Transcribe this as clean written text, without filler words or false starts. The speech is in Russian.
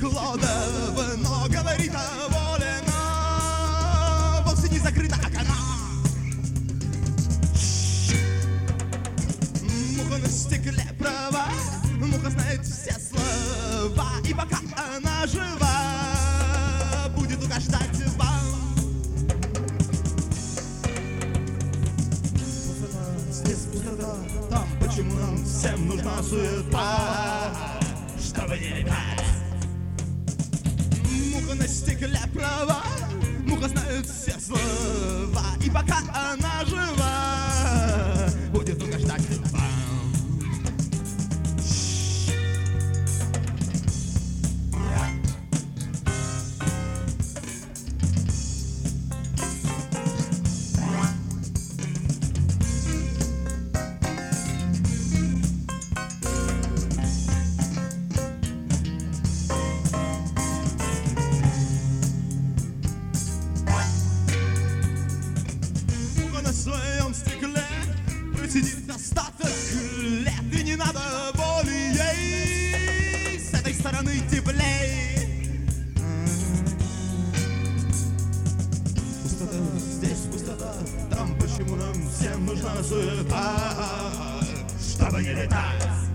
стекло, да но говорит о воле, но вовсе не закрыто окно. Муха на стекле права, муха знает все слова, и пока она жива, будет угождать вам. Здесь пустота, там почему нам всем нужна суета, чтобы не летать. Муха на стекле права, муха знает все слова, и пока она жива, будет угождать вам. На своем стекле просидит остаток лет, и не надо боли ей, с этой стороны теплей. Пустота, здесь пустота, там почему нам всем нужна суета, чтобы не летать.